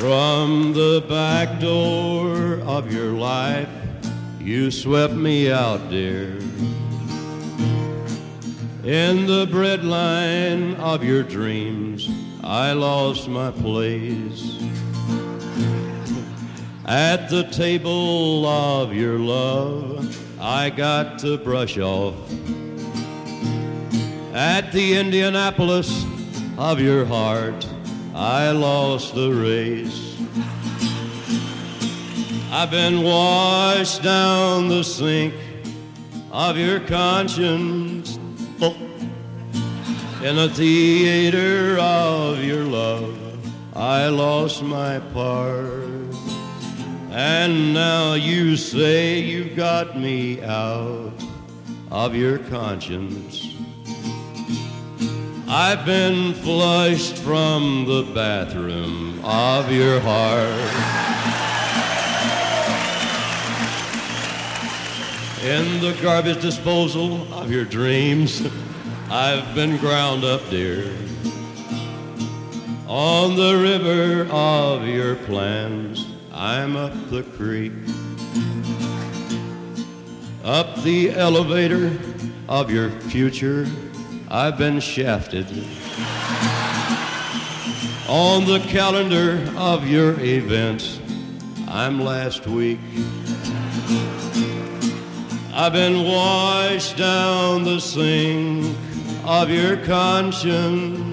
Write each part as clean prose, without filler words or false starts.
From the back door of your life, you swept me out, dear. In the breadline of your dreams, I lost my place. At the table of your love, I got to brush off. At the Indianapolis of your heart, I lost the race. I've been washed down the sink of your conscience in the theater of your love. I lost my part. And now you say you've got me out of your conscience. I've been flushed from the bathroom of your heart. In the garbage disposal of your dreams, I've been ground up, dear. On the river of your plans, I'm up the creek. Up the elevator of your future, I've been shafted. On the calendar of your events, I'm last week. I've been washed down the sink of your conscience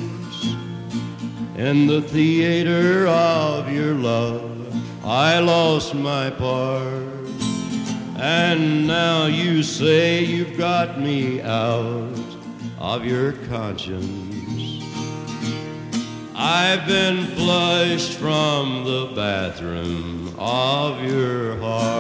in the theater of your love. I lost my part. And now you say you've got me out of your conscience. I've been flushed from the bathroom of your heart.